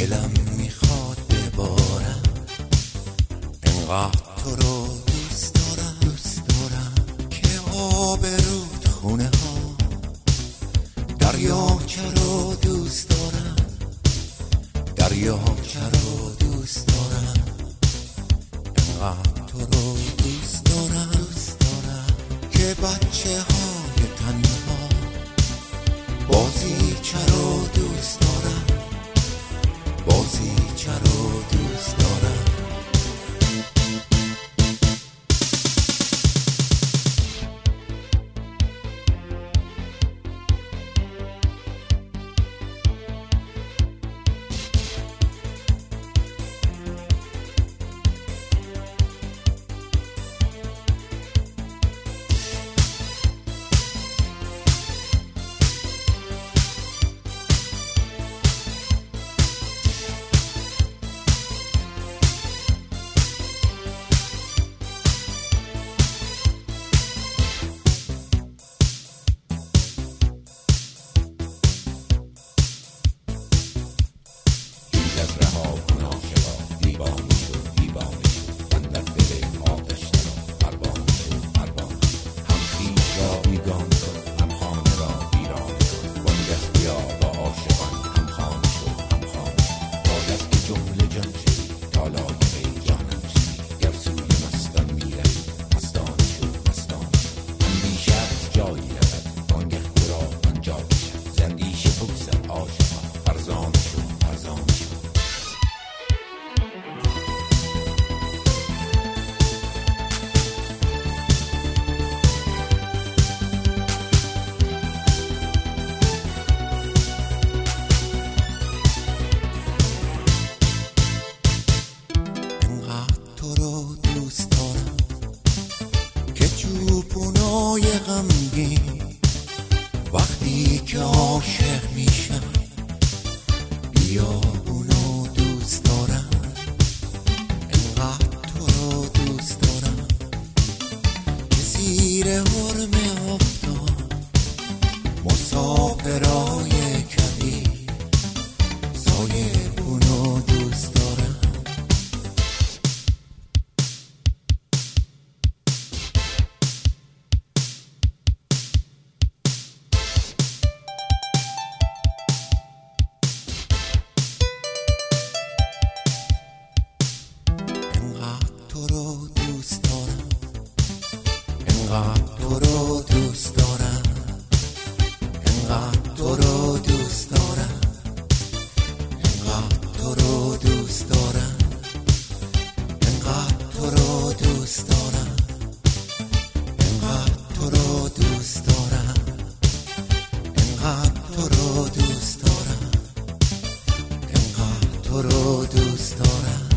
دلم میخواد ببارم، انقدر تو رو دوست دارم که آب رودخونه ها دریاچه رو دوست دارم، دریاچه رو دوست دارم، انقدر تو رو دوست دارم که بچه های تنها بازیچه رو دوست دارم، بازیچه رو دوست دارم. وقتی که عاشق میشم بیابونو دوست دارم، انقدر تو رو دوست دارم که زیر حرم آفتاب مسافرای کبیر سایبونو دوست دارم. تو رو دوست دارم، انقدر تو رو دوست دارم، انقدر تو رو دوست دارم، انقدر تو رو دوست دارم، انقدر تو رو دوست دارم، انقدر تو رو دوست دارم، انقدر تو رو دوست دارم، انقدر تو رو دوست دارم.